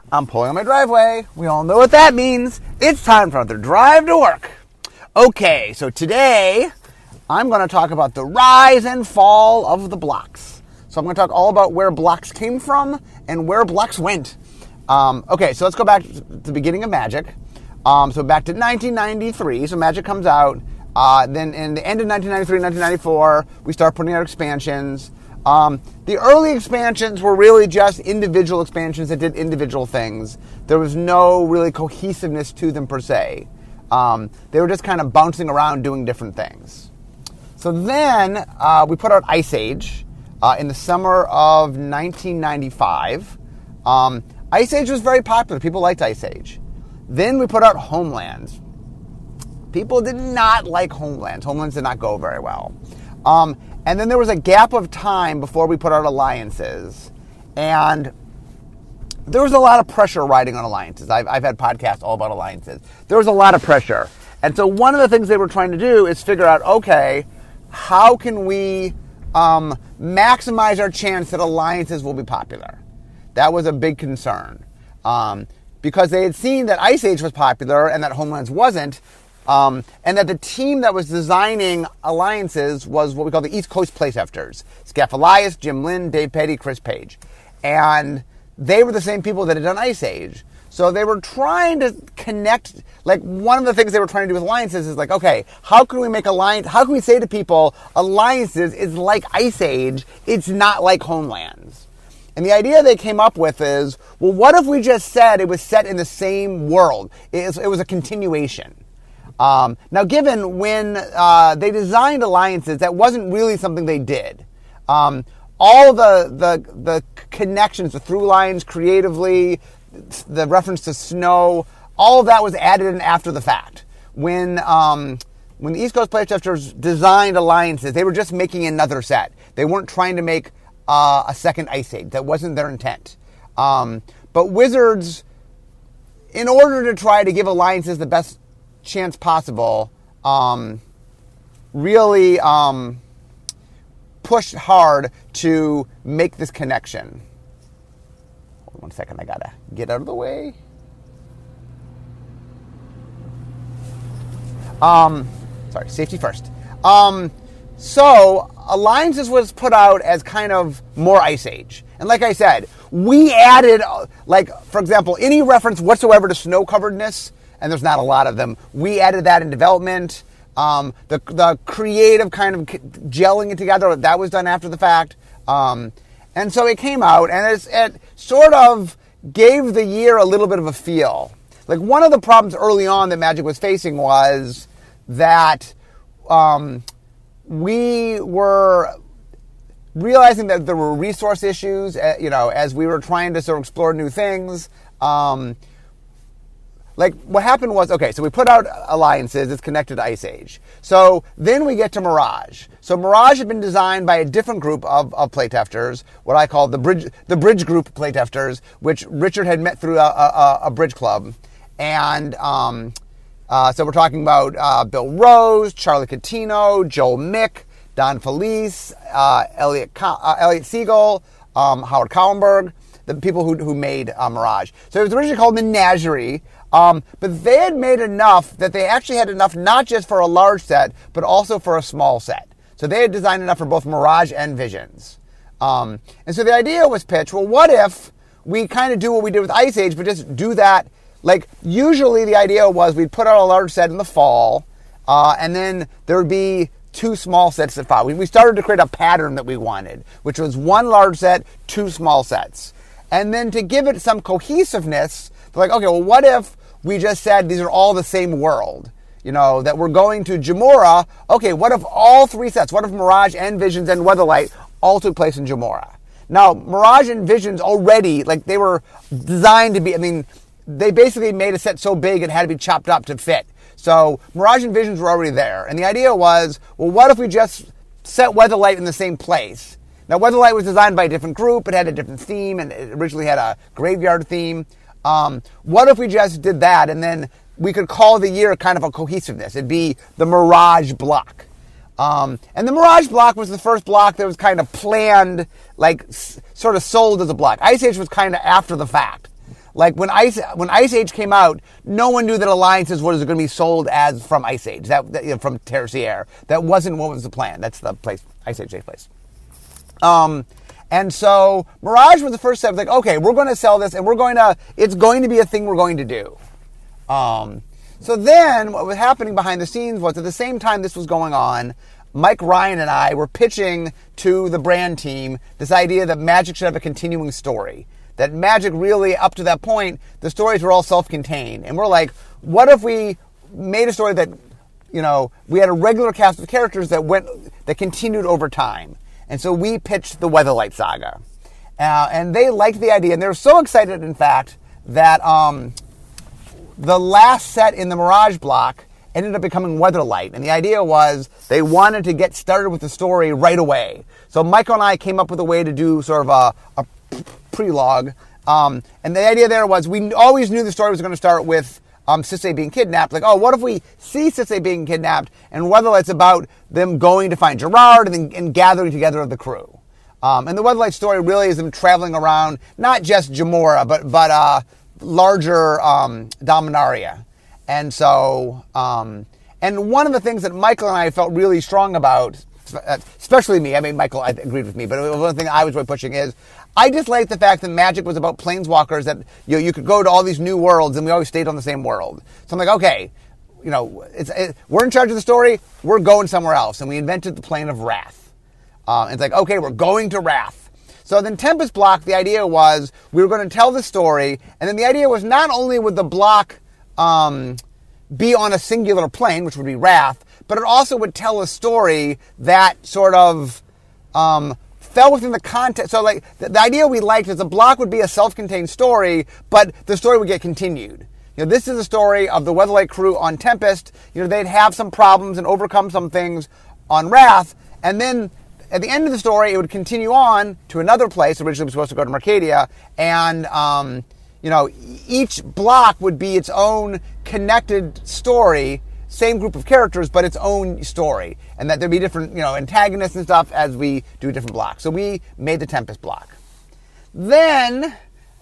I'm pulling on my driveway. We all know what that means. It's time for another drive to work. Okay, so today I'm going to talk about the rise and fall of the blocks. So I'm going to talk all about where blocks came from and where blocks went. Okay, so let's go back to the beginning of Magic. So back to 1993. So Magic comes out. Then in the end of 1993, 1994, we start putting out expansions. The early expansions were really just individual expansions that did individual things. There was no really cohesiveness to them per se. They were just kind of bouncing around doing different things. So then we put out Ice Age in the summer of 1995. Ice Age was very popular. People liked Ice Age. Then we put out Homelands. People did not like Homelands. Homelands did not go very well. And then there was a gap of time before we put out Alliances. And there was a lot of pressure riding on Alliances. I've had podcasts all about Alliances. There was a lot of pressure. And so one of the things they were trying to do is figure out, okay, how can we maximize our chance that Alliances will be popular? That was a big concern. Because they had seen that Ice Age was popular and that Homelands wasn't. And that the team that was designing Alliances was what we call the East Coast Playtesters. Scaff Elias, Jim Lynn, Dave Petty, Chris Page. And they were the same people that had done Ice Age. So they were trying to connect, like one of the things they were trying to do with Alliances is like, okay, how can we make how can we say to people, Alliances is like Ice Age, it's not like Homelands. And the idea they came up with is, well, what if we just said it was set in the same world? It was a continuation. Now, given when they designed Alliances, that wasn't really something they did. All the connections, the through lines creatively, the reference to snow, all of that was added in after the fact. When the East Coast Playtesters designed Alliances, they were just making another set. They weren't trying to make a second Ice Age. That wasn't their intent. But Wizards, in order to try to give Alliances the best chance possible, really pushed hard to make this connection. Hold on one second, I gotta get out of the way. Sorry, safety first. So Alliances was put out as kind of more Ice Age. And like I said, we added, like, for example, any reference whatsoever to snow-coveredness, and there's not a lot of them. We added that in development. The creative kind of gelling it together, that was done after the fact. And so it came out, and it sort of gave the year a little bit of a feel. Like, one of the problems early on that Magic was facing was that we were realizing that there were resource issues, as we were trying to sort of explore new things. Like, what happened was, okay, so we put out Alliances, it's connected to Ice Age. So then we get to Mirage. So Mirage had been designed by a different group of playtesters, what I call the Bridge Group playtesters, which Richard had met through a bridge club. And so we're talking about Bill Rose, Charlie Catino, Joel Mick, Don Felice, Elliot Siegel, Howard Kallenberg, the people who made Mirage. So it was originally called Menagerie. But they had made enough that they actually had enough not just for a large set, but also for a small set. So they had designed enough for both Mirage and Visions. And so the idea was pitched, well, what if we kind of do what we did with Ice Age, but just do that? Like, usually the idea was we'd put out a large set in the fall, and then there would be two small sets that follow. We started to create a pattern that we wanted, which was one large set, two small sets. And then to give it some cohesiveness, they're like, okay, well, what if we just said these are all the same world? That we're going to Jamora. Okay, what if all three sets, what if Mirage and Visions and Weatherlight all took place in Jamora? Now, Mirage and Visions already, like, they were designed to be, they basically made a set so big it had to be chopped up to fit. So Mirage and Visions were already there. And the idea was, well, what if we just set Weatherlight in the same place? Now, Weatherlight was designed by a different group. It had a different theme, and it originally had a graveyard theme. What if we just did that, and then we could call the year kind of a cohesiveness? It'd be the Mirage block. And the Mirage block was the first block that was kind of planned, like sort of sold as a block. Ice Age was kind of after the fact. Like when Ice Age came out, no one knew that Alliances was going to be sold as from Ice Age, from Tertiaire. That wasn't what was the plan. That's the place, Ice Age takes place. And so Mirage was the first step. Like, okay, we're going to sell this, and it's going to be a thing we're going to do. So then what was happening behind the scenes was at the same time this was going on, Mike Ryan and I were pitching to the brand team this idea that Magic should have a continuing story. That Magic really, up to that point, the stories were all self-contained. And we're like, what if we made a story that, we had a regular cast of characters that continued over time? And so we pitched the Weatherlight Saga. And they liked the idea, and they were so excited, in fact, that the last set in the Mirage block ended up becoming Weatherlight. And the idea was they wanted to get started with the story right away. So Michael and I came up with a way to do sort of a prelogue. And the idea there was we always knew the story was going to start with Sisay being kidnapped. Like, what if we see Sisay being kidnapped and Weatherlight's about them going to find Gerard and gathering together the crew. And the Weatherlight story really is them traveling around, not just Jamora, but larger Dominaria. And so, and one of the things that Michael and I felt really strong about, especially me, I mean, Michael agreed with me, but one thing I was really pushing is, I just liked the fact that Magic was about planeswalkers, that you could go to all these new worlds, and we always stayed on the same world. So I'm like, okay, we're in charge of the story, we're going somewhere else. And we invented the Plane of Wrath. It's like, okay, we're going to Wrath. So then Tempest block, the idea was we were going to tell the story, and then the idea was not only would the block be on a singular plane, which would be Wrath, but it also would tell a story that sort of fell within the context. So like the idea we liked is the block would be a self-contained story, but the story would get continued. This is a story of the Weatherlight crew on Tempest. They'd have some problems and overcome some things on Wrath, and then at the end of the story, it would continue on to another place. Originally, it was supposed to go to Mercadia, and each block would be its own connected story, same group of characters, but its own story, and that there'd be different, antagonists and stuff as we do different blocks. So we made the Tempest block. Then,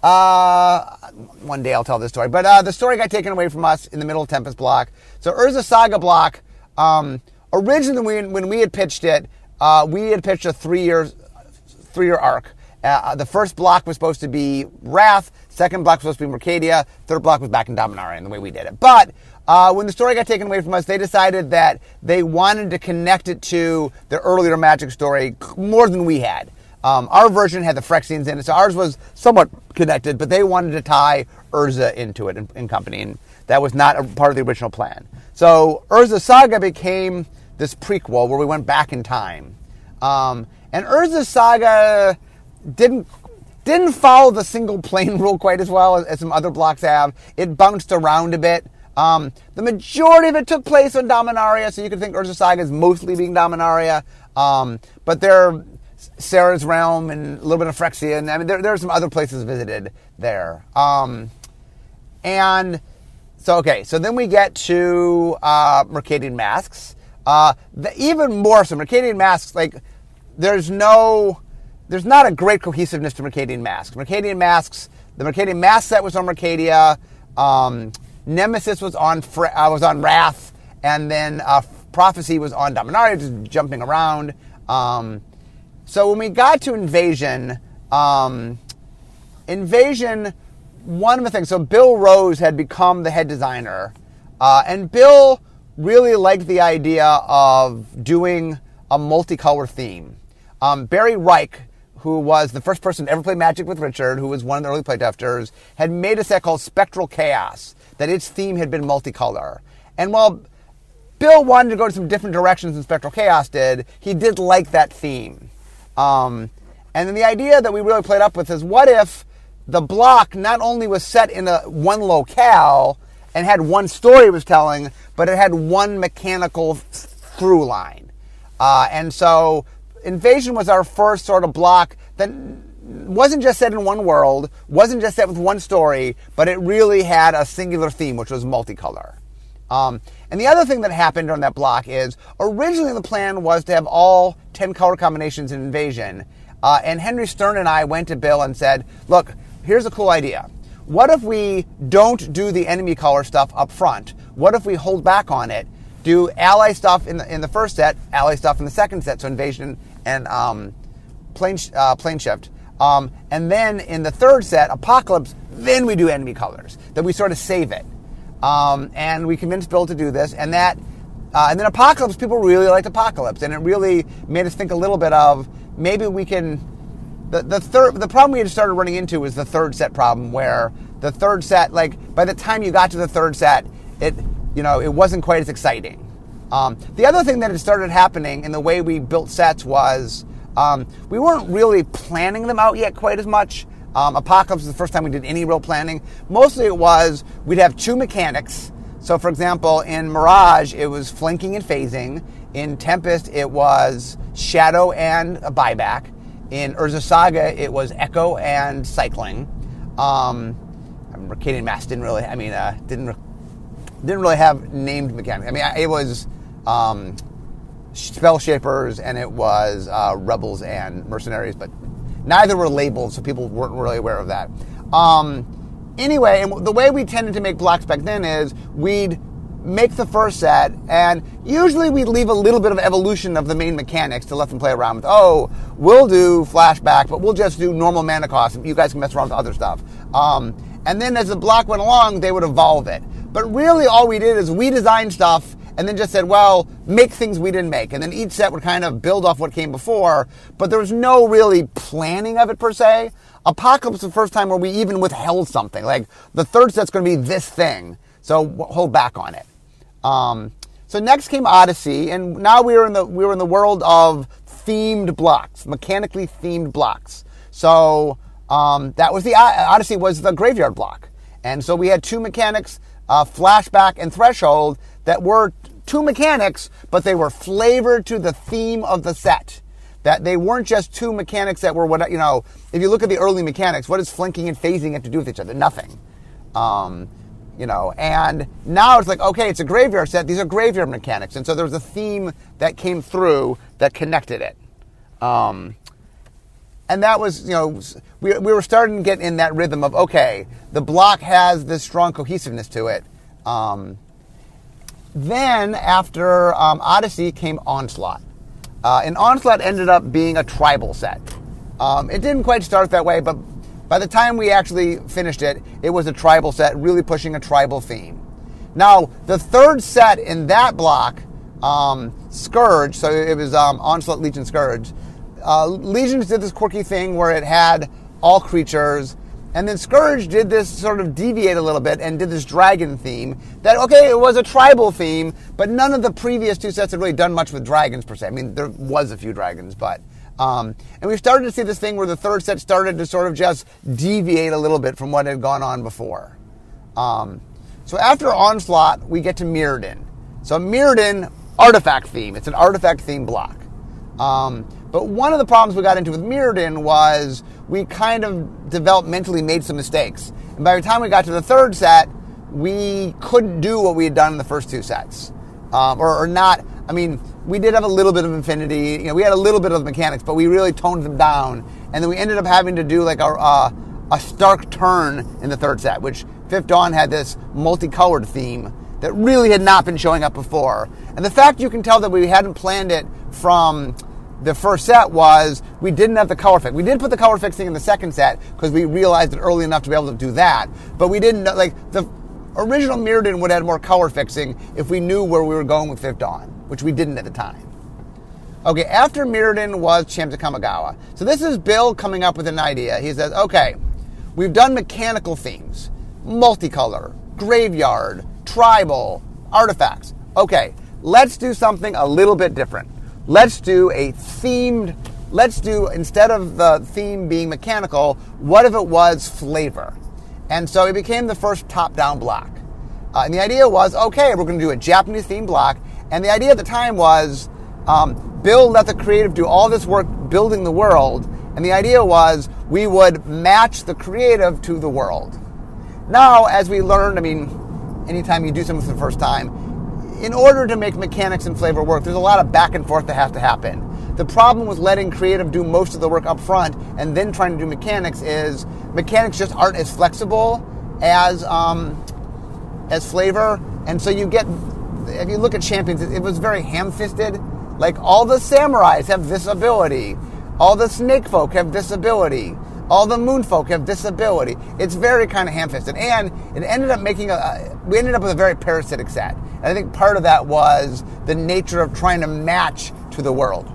one day I'll tell this story, but the story got taken away from us in the middle of Tempest block. So Urza Saga block, originally when we had pitched it, we had pitched a three-year arc. The first block was supposed to be Wrath, second block was supposed to be Mercadia, third block was back in Dominaria, and the way we did it. But when the story got taken away from us, they decided that they wanted to connect it to the earlier Magic story more than we had. Our version had the Phyrexians in it, so ours was somewhat connected, but they wanted to tie Urza into it in company, and that was not a part of the original plan. So Urza Saga became this prequel where we went back in time. And Urza Saga didn't follow the single plane rule quite as well as some other blocks have. It bounced around a bit. The majority of it took place on Dominaria, so you could think Urza Saga is mostly being Dominaria. But there, Sarah's Realm and a little bit of Phyrexia, and I mean there are some other places visited there. And so then we get to Mercadian Masks. Even more so, Mercadian Masks, like there's not a great cohesiveness to Mercadian Masks. Mercadian Masks, the Mercadian Mask set was on Mercadia. Nemesis was on Wrath, and then Prophecy was on Dominaria, just jumping around. So when we got to Invasion, one of the things, so Bill Rose had become the head designer, and Bill really liked the idea of doing a multicolor theme. Barry Reich, who was the first person to ever play Magic with Richard, who was one of the early playtesters, had made a set called Spectral Chaos, that its theme had been multicolor. And while Bill wanted to go to some different directions than Spectral Chaos did, he did like that theme. And then the idea that we really played up with is, what if the block not only was set in one locale and had one story it was telling, but it had one mechanical through line. And so Invasion was our first sort of block that wasn't just set in one world, wasn't just set with one story, but it really had a singular theme, which was multicolor. And the other thing that happened on that block is, originally the plan was to have all 10 color combinations in Invasion. And Henry Stern and I went to Bill and said, look, here's a cool idea. what if we don't do the enemy color stuff up front? What if we hold back on it, do ally stuff in the first set, ally stuff in the second set, so invasion and plane shift, and then in the third set, apocalypse, then we do enemy colors, that we sort of save it. And we convinced Bill to do this, and then Apocalypse, people really liked Apocalypse, and it really made us think a little bit of maybe we can. The problem we had started running into was the third set problem, where the third set, like by the time you got to the third set, it wasn't quite as exciting. The other thing that had started happening in the way we built sets was we weren't really planning them out yet quite as much. Apocalypse was the first time we did any real planning. Mostly it was we'd have two mechanics. So, for example, in Mirage, it was flanking and phasing. In Tempest, it was shadow and a buyback. In Urza Saga, it was echo and cycling. I remember Cadian Mass didn't really have named mechanics. I mean, it was Spell Shapers and it was Rebels and Mercenaries, but neither were labeled, so people weren't really aware of that. Anyway, and the way we tended to make blocks back then is we'd make the first set, and usually we'd leave a little bit of evolution of the main mechanics to let them play around with. Oh, we'll do flashback, but we'll just do normal mana cost. You guys can mess around with other stuff. And then as the block went along, they would evolve it. But really all we did is we designed stuff and then just said, well, make things we didn't make. And then each set would kind of build off what came before, but there was no really planning of it per se. Apocalypse was the first time where we even withheld something. Like, the third set's going to be this thing, so hold back on it. So next came Odyssey, and now we were in the world of themed blocks, mechanically themed blocks. So that was Odyssey was the graveyard block. And so we had two mechanics, flashback and threshold, that were two mechanics, but they were flavored to the theme of the set. That they weren't just two mechanics that were if you look at the early mechanics, what does flanking and phasing have to do with each other? Nothing. And now it's like, okay, it's a graveyard set. These are graveyard mechanics. And so there was a theme that came through that connected it. And that was, we were starting to get in that rhythm of, okay, the block has this strong cohesiveness to it. Then after Odyssey came Onslaught. And Onslaught ended up being a tribal set. It didn't quite start that way, but by the time we actually finished it, it was a tribal set, really pushing a tribal theme. Now, the third set in that block, Scourge, so it was Onslaught, Legion, Scourge. Legions did this quirky thing where it had all creatures, and then Scourge did this sort of deviate a little bit and did this dragon theme that, okay, it was a tribal theme, but none of the previous two sets had really done much with dragons per se. I mean, there was a few dragons, but... and we started to see this thing where the third set started to sort of just deviate a little bit from what had gone on before. So after Onslaught, we get to Mirrodin. So Mirrodin, artifact theme. It's an artifact theme block. But one of the problems we got into with Mirrodin was we kind of developmentally made some mistakes. And by the time we got to the third set, we couldn't do what we had done in the first two sets. Or not, I mean, we did have a little bit of Infinity, we had a little bit of mechanics, but we really toned them down. And then we ended up having to do like a stark turn in the third set, which Fifth Dawn had this multicolored theme that really had not been showing up before. And the fact you can tell that we hadn't planned it from the first set was we didn't have the color fix. We did put the color fixing in the second set because we realized it early enough to be able to do that. But we didn't, the original Mirrodin would have had more color fixing if we knew where we were going with Fifth Dawn, which we didn't at the time. Okay, after Mirrodin was Champs of Kamigawa. So this is Bill coming up with an idea. He says, okay, we've done mechanical themes, multicolor, graveyard, tribal, artifacts. Okay, let's do something a little bit different. Let's do instead of the theme being mechanical, what if it was flavor? And so it became the first top-down block. And the idea was, okay, we're going to do a Japanese-themed block. And the idea at the time was, Bill let the creative do all this work building the world. And the idea was we would match the creative to the world. Now, as we learned, anytime you do something for the first time, in order to make mechanics and flavor work, there's a lot of back and forth that has to happen. The problem with letting creative do most of the work up front and then trying to do mechanics is mechanics just aren't as flexible as flavor. And so you get, if you look at Champions, it was very ham-fisted. Like all the samurais have this ability. All the snake folk have this ability. All the moon folk have this ability. It's very kind of ham-fisted. And it ended up we ended up with a very parasitic set. And I think part of that was the nature of trying to match to the world.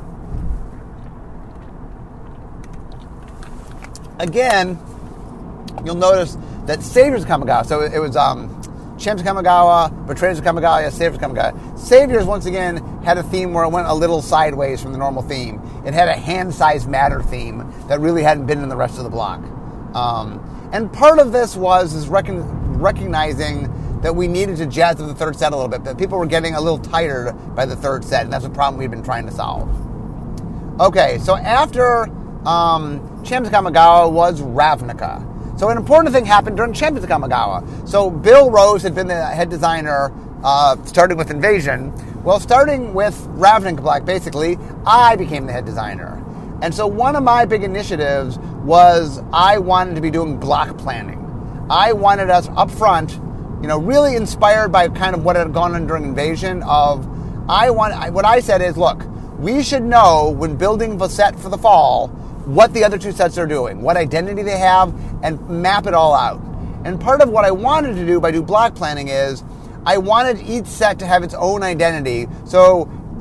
Again, you'll notice that Saviors of Kamigawa, so it was Champs of Kamigawa, Betrayers of Kamigawa, Saviors of Kamigawa. Saviors, once again, had a theme where it went a little sideways from the normal theme. It had a hand size matter theme that really hadn't been in the rest of the block. And part of this was recognizing that we needed to jazz up the third set a little bit, that people were getting a little tired by the third set, and that's a problem we've been trying to solve. Okay, so after Champions of Kamigawa was Ravnica. So an important thing happened during Champions of Kamigawa. So Bill Rose had been the head designer starting with Invasion. Well, starting with Ravnica Block, basically, I became the head designer. And so one of my big initiatives was I wanted to be doing block planning. I wanted us up front, really inspired by kind of what had gone on during Invasion what I said is, look, we should know when building the set for the fall what the other two sets are doing, what identity they have, and map it all out. And part of what I wanted to do by doing block planning is I wanted each set to have its own identity. So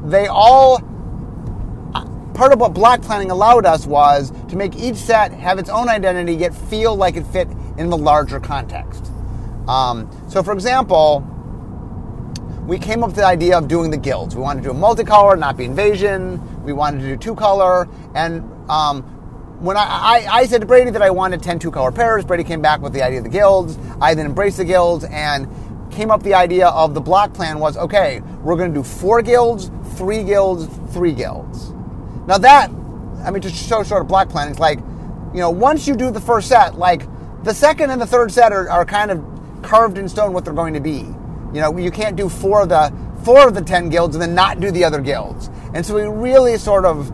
part of what block planning allowed us was to make each set have its own identity, yet feel like it fit in the larger context. So for example, we came up with the idea of doing the guilds. We wanted to do a multicolor, not be Invasion. We wanted to do two-color. And when I said to Brady that I wanted 10 two-color pairs, Brady came back with the idea of the guilds. I then embraced the guilds and came up with the idea of the block plan was, okay, we're going to do 4 guilds, 3 guilds, 3 guilds. Now that, to show sort of block planning, it's like, once you do the first set, like the second and the third set are kind of carved in stone what they're going to be. You can't do 4 of the 10 guilds and then not do the other guilds. And so we really sort of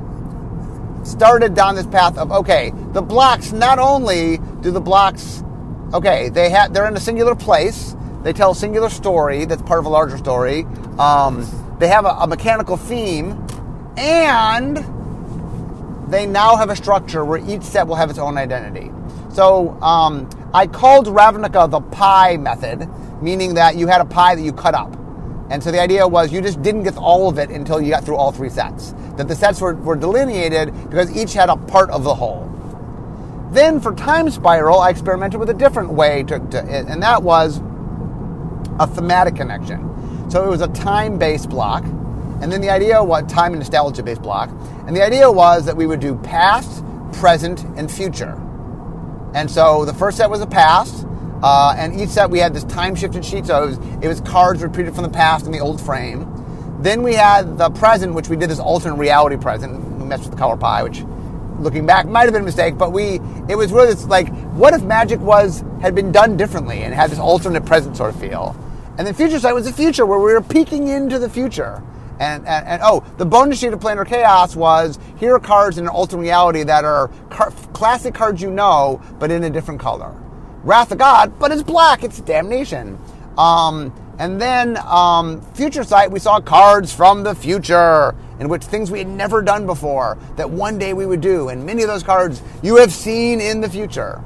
started down this path of, okay, the blocks, not only do the blocks, okay, they're in a singular place, they tell a singular story that's part of a larger story, they have a mechanical theme, and they now have a structure where each set will have its own identity. So I called Ravnica the pie method, meaning that you had a pie that you cut up. And so the idea was you just didn't get all of it until you got through all 3 sets. That the sets were delineated because each had a part of the whole. Then for Time Spiral, I experimented with a different way and that was a thematic connection. So it was a time-based block, and then the idea was time and nostalgia-based block. And the idea was that we would do past, present, and future. And so the first set was a past, and each set we had this time-shifted sheet, so it was cards repeated from the past in the old frame. Then we had the present, which we did this alternate reality present. We messed with the color pie, which, looking back, might have been a mistake, but it was really this, like, what if Magic had been done differently and had this alternate present sort of feel? And then Future Sight was the future, where we were peeking into the future. And the bonus sheet of Planar Chaos was, here are cards in an alternate reality that are classic cards but in a different color. Wrath of God, but it's black, it's Damnation. And then Future Sight, we saw cards from the future, in which things we had never done before, that one day we would do. And many of those cards you have seen in the future.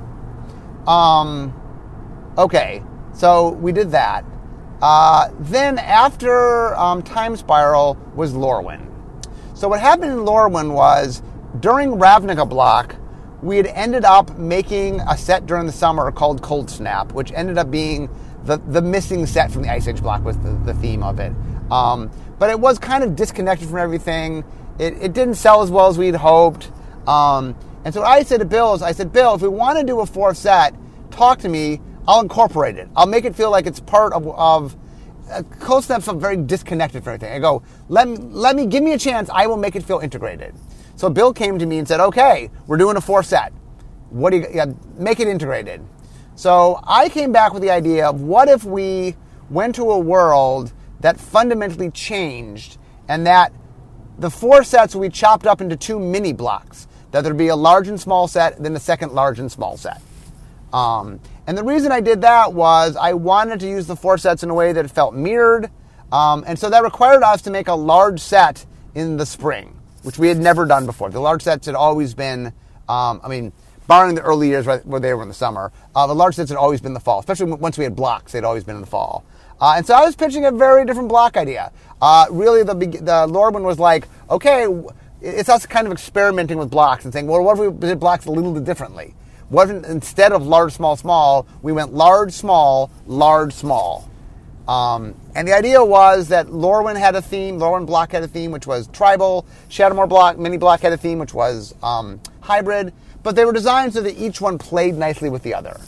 Okay, so we did that. Then after Time Spiral was Lorwyn. So what happened in Lorwyn was, during Ravnica Block, we had ended up making a set during the summer called Cold Snap, which ended up being the missing set from the Ice Age block was the theme of it. But it was kind of disconnected from everything. It didn't sell as well as we'd hoped. And so what I said to Bill is, Bill, if we want to do a 4th set, talk to me. I'll incorporate it. I'll make it feel like it's part of Cold Snap's very disconnected from everything. I go, give me a chance. I will make it feel integrated. So Bill came to me and said, okay, we're doing a 4th set. What do you make it integrated? So I came back with the idea of, what if we went to a world that fundamentally changed, and that the 4 sets we chopped up into 2 mini blocks, that there'd be a large and small set, then the second large and small set. And the reason I did that was I wanted to use the 4 sets in a way that it felt mirrored. And so that required us to make a large set in the spring, which we had never done before. The large sets had always been, barring the early years where they were in the summer, the large sets had always been the fall, especially once we had blocks, they'd always been in the fall. And so I was pitching a very different block idea. Really, the Lorwyn was like, okay, it's us kind of experimenting with blocks and saying, well, what if we did blocks a little bit differently? Instead of large, small, small, we went large, small, large, small. And the idea was that Lorwyn had a theme, Lorwyn block had a theme, which was tribal. Shadowmoor block, mini block had a theme, which was hybrid. But they were designed so that each one played nicely with the other.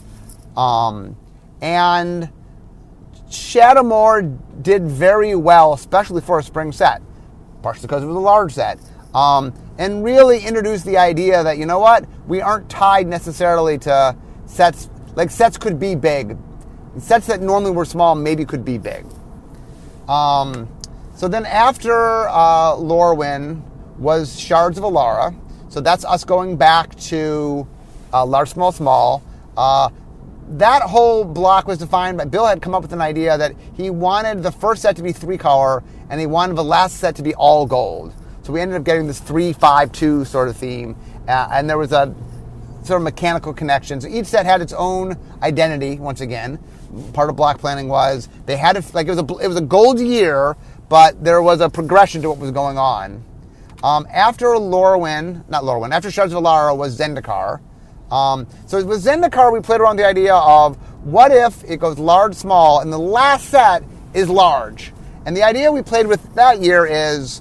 And Shadowmoor did very well, especially for a spring set, partially because it was a large set. And really introduced the idea that, you know what, we aren't tied necessarily to sets, like sets could be big. Sets that normally were small maybe could be big. So then after Lorwyn was Shards of Alara. So that's us going back to large, small, small. That whole block was defined by, Bill had come up with an idea that he wanted the first set to be 3-color and he wanted the last set to be all gold. So we ended up getting this 3-5-2 sort of theme. And there was a sort of mechanical connection. So each set had its own identity, once again. Part of block planning was they had it was a gold year, but there was a progression to what was going on. After after Shards of Alara was Zendikar. So with Zendikar, we played around the idea of what if it goes large, small, and the last set is large. And the idea we played with that year is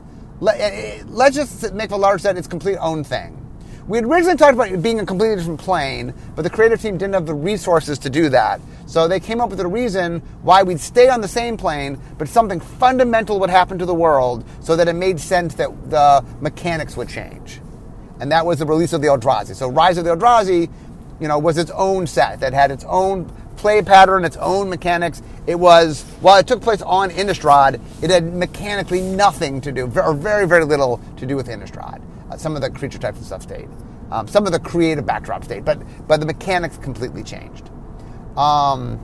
let's just make the large set its complete own thing. We had originally talked about it being a completely different plane, but the creative team didn't have the resources to do that. So they came up with a reason why we'd stay on the same plane, but something fundamental would happen to the world so that it made sense that the mechanics would change. And that was the release of the Eldrazi. So Rise of the Eldrazi, was its own set that had its own play pattern, its own mechanics. It was, while it took place on Innistrad, it had mechanically nothing to do, or very, very little to do with Innistrad. Some of the creature types and stuff stayed. Some of the creative backdrop stayed, but the mechanics completely changed. And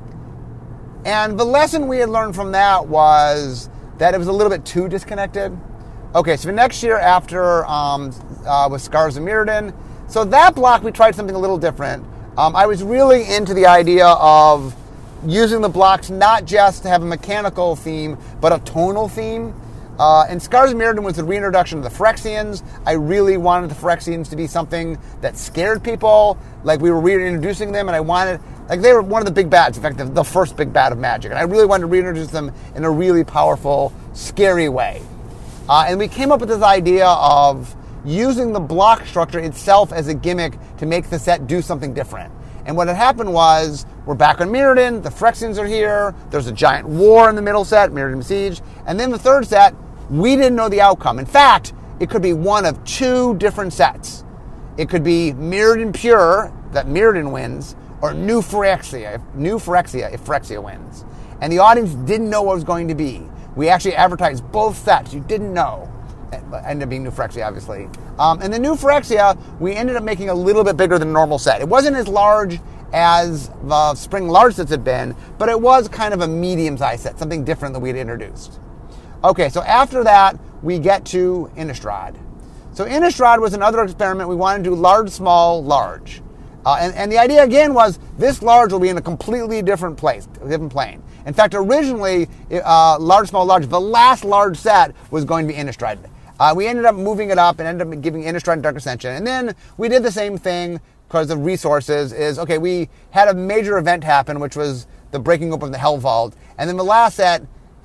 the lesson we had learned from that was that it was a little bit too disconnected. Okay, so next year after was Scars of Mirrodin. So that block we tried something a little different. I was really into the idea of using the blocks not just to have a mechanical theme, but a tonal theme. And Scars of Mirrodin was the reintroduction of the Phyrexians. I really wanted the Phyrexians to be something that scared people. Like we were reintroducing them, and I wanted, like they were one of the big bads. In fact, the first big bad of Magic. And I really wanted to reintroduce them in a really powerful, scary way. And we came up with this idea of using the block structure itself as a gimmick to make the set do something different. And what had happened was, we're back on Mirrodin, the Phyrexians are here, there's a giant war in the middle set, Mirrodin Siege, and then the third set, we didn't know the outcome. In fact, it could be one of 2 different sets. It could be Mirrodin Pure, that Mirrodin wins, or New Phyrexia if Phyrexia wins. And the audience didn't know what it was going to be. We actually advertised both sets. You didn't know. It ended up being New Phyrexia, obviously. And the New Phyrexia, we ended up making a little bit bigger than a normal set. It wasn't as large as the spring large sets had been, but it was kind of a medium-sized set, something different that we had introduced. Okay, so after that, we get to Innistrad. So Innistrad was another experiment. We wanted to do large, small, large. And the idea, again, was this large will be in a completely different place, a different plane. In fact, originally, large, small, large, the last large set was going to be Innistrad. We ended up moving it up and ended up giving Innistrad and Dark Ascension. And then we did the same thing because of resources okay, we had a major event happen, which was the breaking open of the Hell Vault. And then the last set,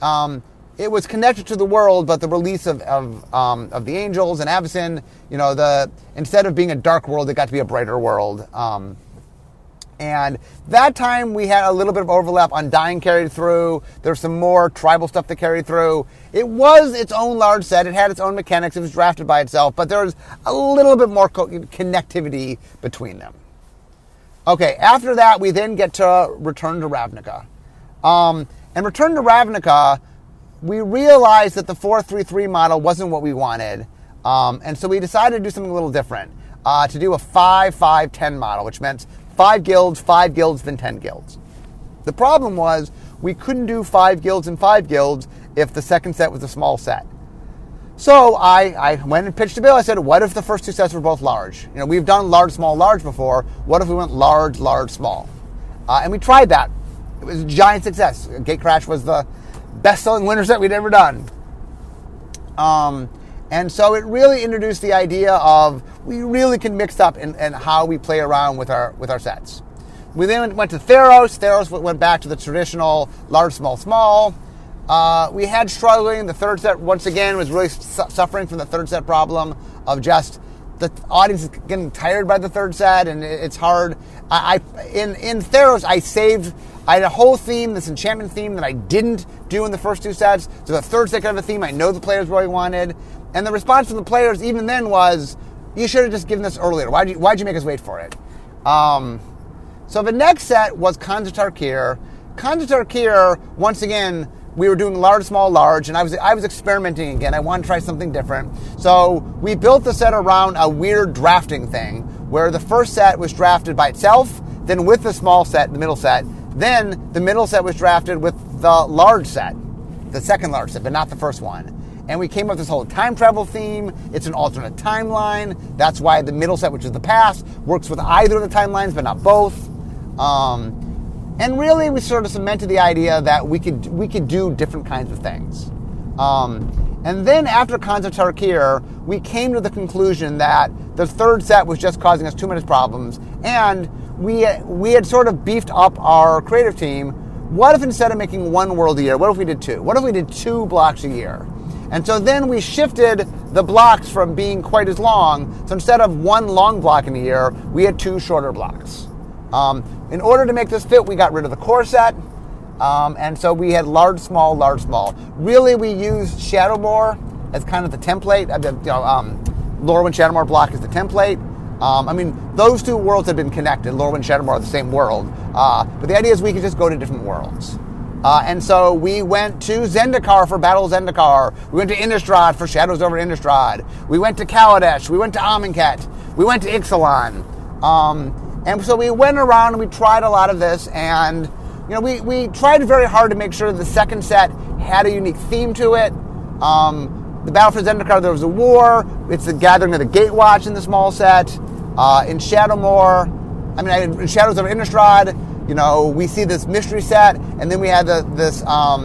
it was connected to the world, but the release of the Angels and Avacyn, instead of being a dark world, it got to be a brighter world. And that time we had a little bit of overlap. Undying carried through. There's some more tribal stuff that carried through. It was its own large set. It had its own mechanics. It was drafted by itself, but there was a little bit more connectivity between them. Okay, after that, we then get to Return to Ravnica. And Return to Ravnica, we realized that the 4-3-3 model wasn't what we wanted. And so we decided to do something a little different. To do a 5-5-10 model, which meant 5 guilds, then 10 guilds. The problem was we couldn't do 5 guilds and 5 guilds if the second set was a small set. So I went and pitched a bill. I said, what if the first 2 sets were both large? We've done large, small, large before. What if we went large, large, small? And we tried that. It was a giant success. Gatecrash was the best-selling winter set we'd ever done. And so it really introduced the idea of we really can mix up in how we play around with our sets. We then went to Theros. Theros went back to the traditional large, small, small. We had struggling. The third set, once again, was really suffering from the third set problem of just the audience is getting tired by the third set, and it's hard. In Theros, I had a whole theme, this enchantment theme, that I didn't do in the first 2 sets. So the third set kind of a theme I know the players really wanted. And the response from the players even then was, you should have just given this earlier. Why'd you make us wait for it? So the next set was Khans of Tarkir. Khans of Tarkir, once again, we were doing large, small, large, and I was experimenting again. I wanted to try something different. So we built the set around a weird drafting thing, where the first set was drafted by itself, then with the small set, the middle set. Then the middle set was drafted with the large set, the second large set, but not the first one. And we came up with this whole time travel theme. It's an alternate timeline. That's why the middle set, which is the past, works with either of the timelines, but not both. And really, we sort of cemented the idea that we could do different kinds of things. And then after Khans of Tarkir, we came to the conclusion that the third set was just causing us too many problems, and we had sort of beefed up our creative team. What if instead of making 1 world a year, what if we did 2? What if we did 2 blocks a year? And so then we shifted the blocks from being quite as long. So instead of 1 long block in a year, we had 2 shorter blocks. In order to make this fit, we got rid of the core set. And so we had large, small, large, small. Really, we used Shadowmoor as kind of the template. Lorwyn Shadowmoor block is the template. Those 2 worlds have been connected. Lorwyn and Shadowmoor are the same world. But the idea is we could just go to different worlds. And so we went to Zendikar for Battle of Zendikar. We went to Innistrad for Shadows over Innistrad. We went to Kaladesh. We went to Amonkhet. We went to Ixalan. And so we went around and we tried a lot of this. And, we tried very hard to make sure the second set had a unique theme to it. The Battle for Zendikar, there was a war. It's the gathering of the Gatewatch in the small set. In Shadowmoor, in Shadows over Innistrad, we see this mystery set, and then we had this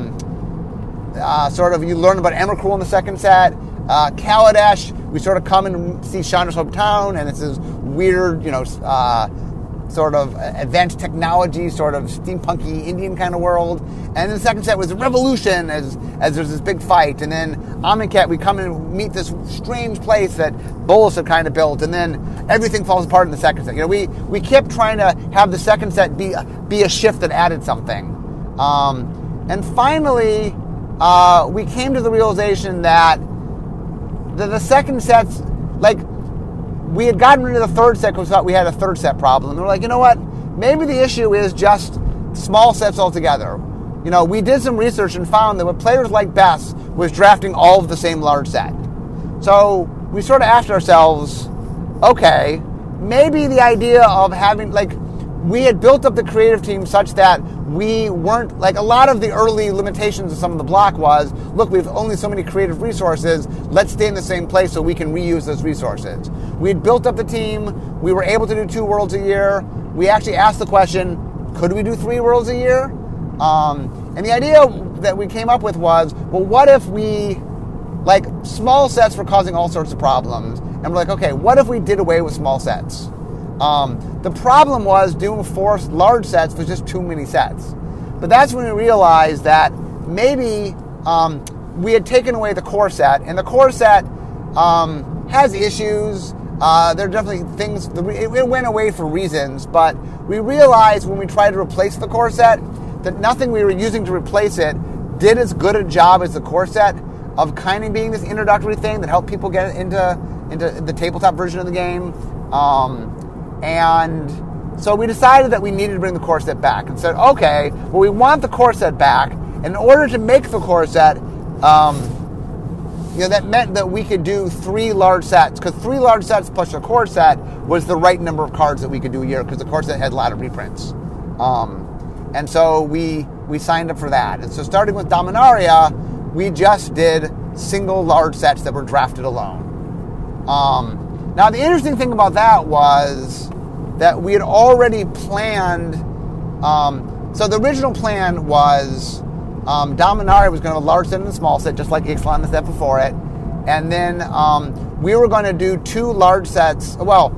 sort of, you learn about Emrakul in the second set. Kaladesh, we sort of come and see Chandra's Hope Town, and it's this weird, sort of advanced technology, sort of steampunky Indian kind of world. And then the second set was a revolution as there's this big fight. And then Amonkhet, we come and meet this strange place that Bolas had kind of built, and then everything falls apart in the second set. We kept trying to have the second set be a shift that added something. And finally, we came to the realization that the second set's, we had gotten rid of the third set because we thought we had a third set problem. And we're like, you know what? Maybe the issue is just small sets altogether. We did some research and found that what players liked best was drafting all of the same large set. So we sort of asked ourselves, okay, maybe the idea of having, we had built up the creative team such that we weren't, a lot of the early limitations of some of the block was, look, we have only so many creative resources, let's stay in the same place so we can reuse those resources. We had built up the team, we were able to do 2 worlds a year. We actually asked the question, could we do 3 worlds a year? And the idea that we came up with was, well, what if we, small sets were causing all sorts of problems, and we're like, okay, what if we did away with small sets? The problem was doing 4 large sets was just too many sets. But that's when we realized that maybe we had taken away the core set, and the core set has issues. There are definitely things, it went away for reasons, but we realized when we tried to replace the core set that nothing we were using to replace it did as good a job as the core set of kind of being this introductory thing that helped people get into the tabletop version of the game. And so we decided that we needed to bring the core set back and said, okay, well, we want the core set back. In order to make the core set, that meant that we could do 3 large sets, because 3 large sets plus a core set was the right number of cards that we could do a year, because the core set had a lot of reprints. And so we signed up for that. And so starting with Dominaria, we just did single large sets that were drafted alone. Now, the interesting thing about that was that we had already planned. So the original plan was Dominaria was going to have a large set and a small set, just like Ixalan, the set before it. And then we were going to do 2 large sets. Well,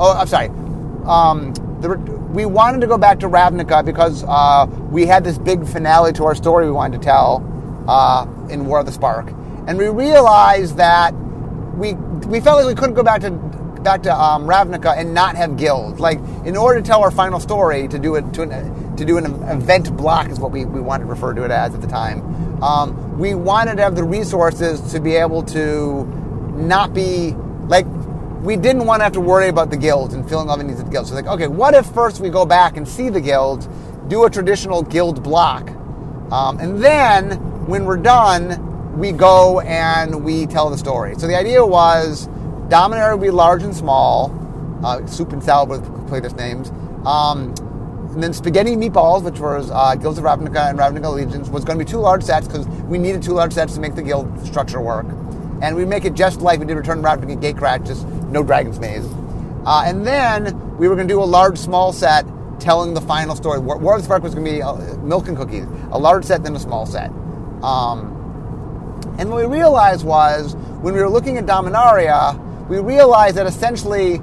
we wanted to go back to Ravnica because we had this big finale to our story we wanted to tell in War of the Spark. And we realized that we felt like we couldn't go back to Ravnica and not have guilds. Like, in order to tell our final story, to do an event block is what we wanted to refer to it as at the time. We wanted to have the resources to be able to not be like, we didn't want to have to worry about the guilds and filling all the needs of the guilds. So like, okay, what if first we go back and see the guilds, do a traditional guild block, and then when we're done, we go and we tell the story. So the idea was Dominaria would be large and small, Soup and Salad would play their names, and then Spaghetti and Meatballs, which was Guilds of Ravnica and Ravnica Allegiance, was going to be 2 large sets because we needed 2 large sets to make the guild structure work. And we make it just like we did Return to Ravnica Gatecrash, just no Dragon's Maze. And then we were going to do a large small set telling the final story. War of the Spark was going to be Milk and Cookies, a large set, then a small set. And what we realized was, when we were looking at Dominaria, we realized that essentially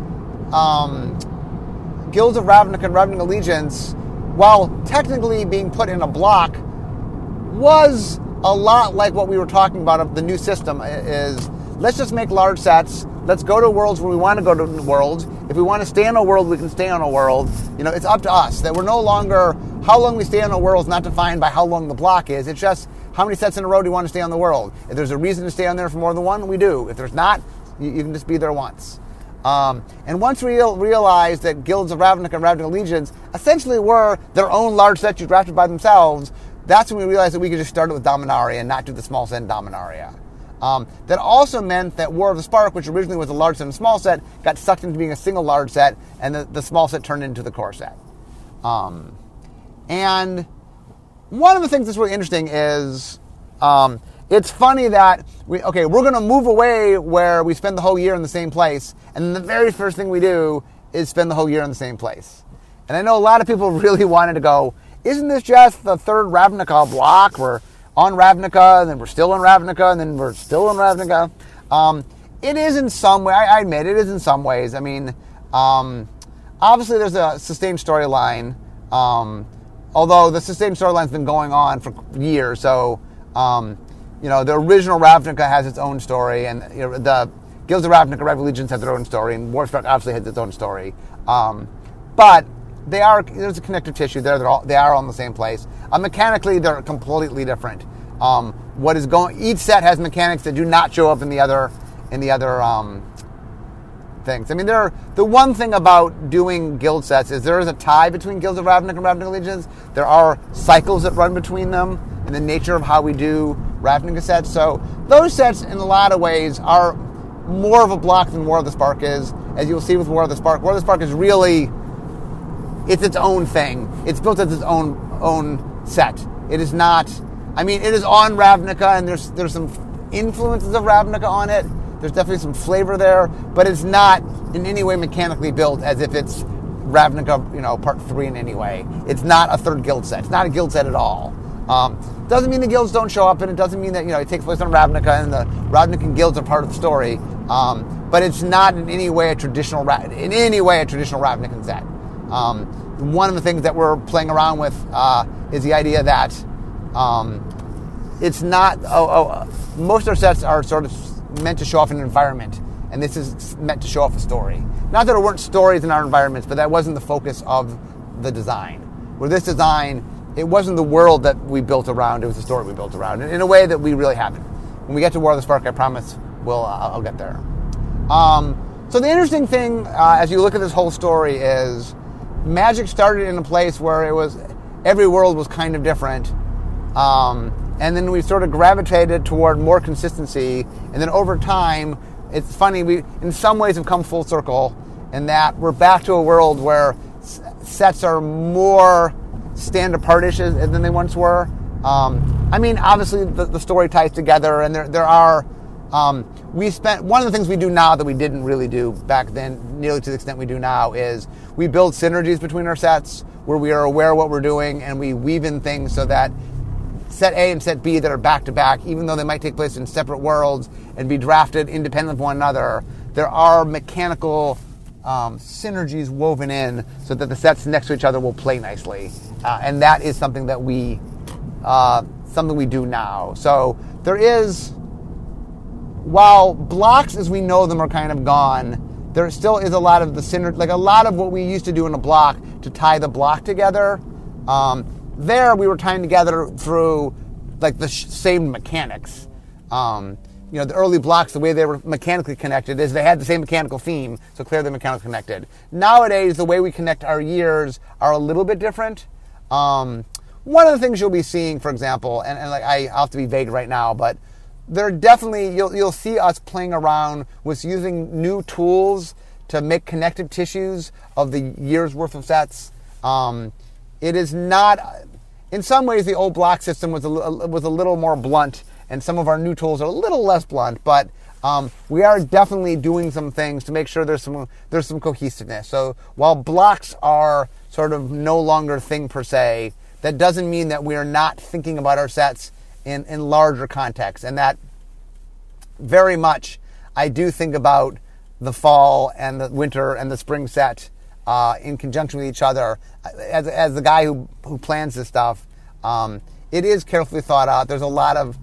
Guilds of Ravnica and Ravnica Allegiance, while technically being put in a block, was a lot like what we were talking about of the new system is, let's just make large sets. Let's go to worlds where we want to go to worlds. If we want to stay on a world, we can stay on a world. It's up to us. That we're no longer, how long we stay on a world is not defined by how long the block is. It's just how many sets in a row do you want to stay on the world. If there's a reason to stay on there for more than one, we do. If there's not, you can just be there once. And once we realized that Guilds of Ravnica and Ravnica Allegiance essentially were their own large sets you drafted by themselves, that's when we realized that we could just start it with Dominaria and not do the small set in Dominaria. That also meant that War of the Spark, which originally was a large set and a small set, got sucked into being a single large set, and the small set turned into the core set. And one of the things that's really interesting is it's funny that we're going to move away where we spend the whole year in the same place, and the very first thing we do is spend the whole year in the same place. And I know a lot of people really wanted to go, isn't this just the 3rd Ravnica block? We're on Ravnica, and then we're still on Ravnica, and then we're still on Ravnica. It is in some way. I admit it is in some ways. I mean, obviously there's a sustained storyline, although the sustained storyline's been going on for years. So, the original Ravnica has its own story, and the Guilds of Ravnica and Ravnica Allegiance have their own story, and War of the Spark obviously has its own story. But there's a connective tissue there. They are all in the same place. Mechanically, they're completely different. Each set has mechanics that do not show up in the other things. I mean, the one thing about doing guild sets is there is a tie between Guilds of Ravnica and Ravnica Allegiance. There are cycles that run between them in the nature of how we do Ravnica sets. So those sets, in a lot of ways, are more of a block than War of the Spark is. As you'll see with War of the Spark, War of the Spark is really, it's its own thing. It's built as its own set. It is not, it is on Ravnica, and there's some influences of Ravnica on it. There's definitely some flavor there, but it's not in any way mechanically built as if it's Ravnica, part 3 in any way. It's not a 3rd guild set. It's not a guild set at all. Doesn't mean the guilds don't show up, and it doesn't mean that, it takes place on Ravnica and the Ravnican guilds are part of the story. But it's not in any way a traditional Ravnican set. One of the things that we're playing around with is the idea that it's not. Most of our sets are sort of meant to show off an environment, and this is meant to show off a story. Not that there weren't stories in our environments, but that wasn't the focus of the design. With this design, it wasn't the world that we built around; it was the story we built around, in a way that we really haven't. When we get to War of the Spark, I promise I'll get there. So the interesting thing, as you look at this whole story, is Magic started in a place where every world was kind of different, And then we sort of gravitated toward more consistency. And then over time, it's funny, we in some ways have come full circle in that we're back to a world where sets are more stand-apart-ish than they once were. I mean, obviously the story ties together, and there are. One of the things we do now that we didn't really do back then, nearly to the extent we do now, is we build synergies between our sets where we are aware of what we're doing, and we weave in things so that set A and set B that are back-to-back, even though they might take place in separate worlds and be drafted independent of one another, there are mechanical synergies woven in so that the sets next to each other will play nicely. And that is something that we do now. So there is, while blocks as we know them are kind of gone, there still is a lot of the synergy, like a lot of what we used to do in a block to tie the block together. There we were tying together through like the same mechanics. The early blocks, the way they were mechanically connected is they had the same mechanical theme, so clearly they're mechanically connected. Nowadays, the way we connect our years are a little bit different. One of the things you'll be seeing, for example, and like I'll have to be vague right now, but there definitely, you'll see us playing around with using new tools to make connective tissues of the year's worth of sets. It is not, in some ways the old block system was a little more blunt, and some of our new tools are a little less blunt, but we are definitely doing some things to make sure there's some cohesiveness. So while blocks are sort of no longer a thing per se, that doesn't mean that we are not thinking about our sets in larger contexts, and that very much I do think about the fall and the winter and the spring set in conjunction with each other. As the guy who plans this stuff, it is carefully thought out. There's a lot of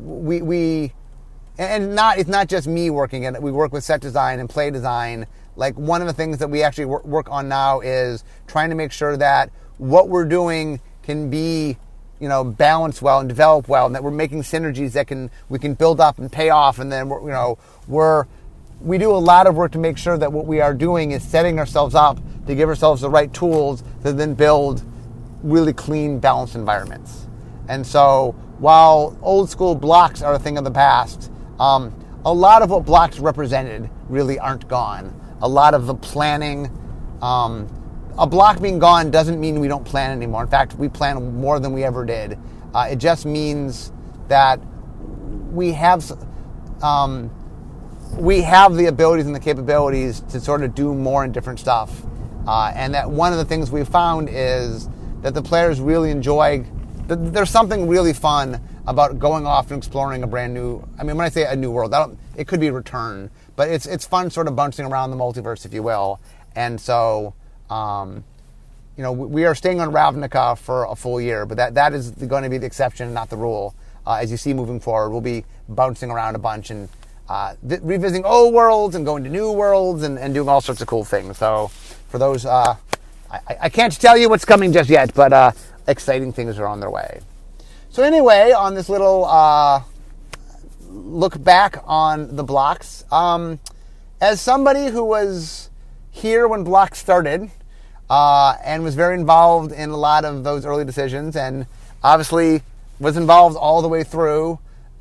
it's not just me working in it. We work with set design and play design. Like one of the things that we actually work on now is trying to make sure that what we're doing can be, balanced well and develop well, and that we're making synergies that we can build up and pay off. And then we do a lot of work to make sure that what we are doing is setting ourselves up to give ourselves the right tools to then build really clean, balanced environments. And so while old school blocks are a thing of the past, a lot of what blocks represented really aren't gone. A lot of the planning, a block being gone doesn't mean we don't plan anymore. In fact, we plan more than we ever did. It just means that we have the abilities and the capabilities to sort of do more and different stuff. And that one of the things we've found is that the players really enjoy. There's something really fun about going off and exploring a brand new. I mean, when I say a new world, it could be Return, but it's fun sort of bouncing around the multiverse, if you will. And so, we are staying on Ravnica for a full year, but that is going to be the exception, not the rule. As you see moving forward, we'll be bouncing around a bunch and revisiting old worlds and going to new worlds and doing all sorts of cool things. So for those, I can't tell you what's coming just yet, but exciting things are on their way. So anyway, on this little look back on the blocks, as somebody who was here when blocks started and was very involved in a lot of those early decisions, and obviously was involved all the way through,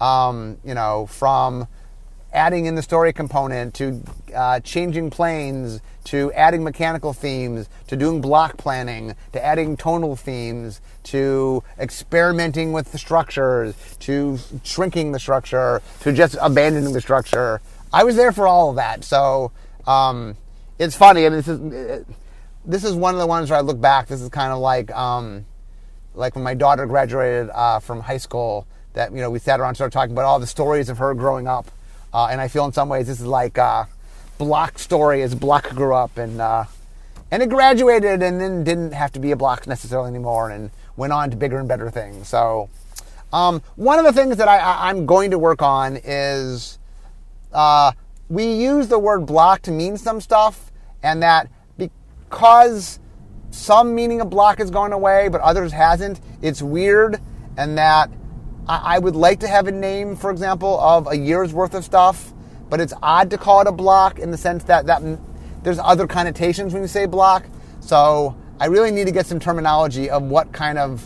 from adding in the story component to changing planes to adding mechanical themes to doing block planning to adding tonal themes to experimenting with the structures to shrinking the structure to just abandoning the structure. I was there for all of that. So it's funny. I mean, this is one of the ones where I look back. This is kind of like when my daughter graduated from high school, that we sat around and started talking about all the stories of her growing up. And I feel in some ways this is like Block story as Block grew up and it graduated and then didn't have to be a Block necessarily anymore and went on to bigger and better things. So one of the things that I'm going to work on is we use the word block to mean some stuff, and that because some meaning of block has gone away but others hasn't, it's weird, and that I would like to have a name, for example, of a year's worth of stuff, but it's odd to call it a block in the sense that there's other connotations when you say block. So I really need to get some terminology of what kind of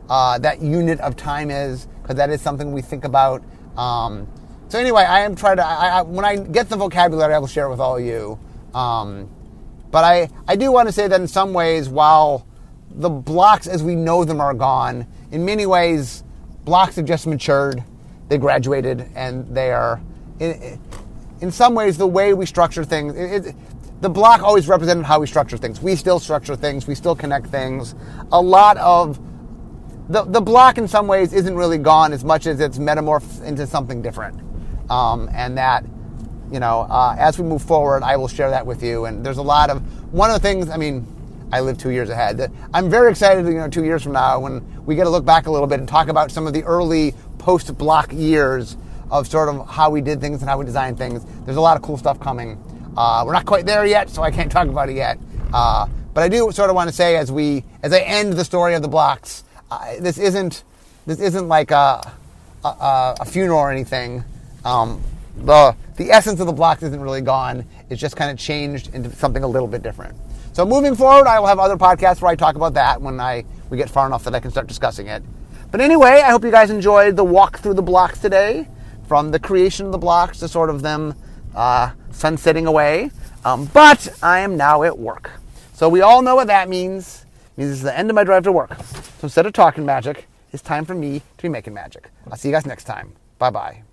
that unit of time is, because that is something we think about. So anyway, I am trying to, when I get the vocabulary, I will share it with all of you. But I do want to say that in some ways, while the blocks as we know them are gone, in many ways, blocks have just matured, they graduated, and they are, in some ways, the way we structure things, the block always represented how we structure things. We still structure things, we still connect things. A lot of, the block in some ways isn't really gone as much as it's metamorphed into something different. And that, as we move forward, I will share that with you. And there's one of the things, I live 2 years ahead. I'm very excited, 2 years from now, when we get to look back a little bit and talk about some of the early post-block years of sort of how we did things and how we designed things. There's a lot of cool stuff coming. We're not quite there yet, so I can't talk about it yet. But I do sort of want to say, as I end the story of the blocks, this isn't like a funeral or anything. The essence of the blocks isn't really gone. It's just kind of changed into something a little bit different. So moving forward, I will have other podcasts where I talk about that when we get far enough that I can start discussing it. But anyway, I hope you guys enjoyed the walk through the blocks today, from the creation of the blocks to sort of them sunsetting away. But I am now at work. So we all know what that means. It means it's the end of my drive to work. So instead of talking magic, it's time for me to be making magic. I'll see you guys next time. Bye-bye.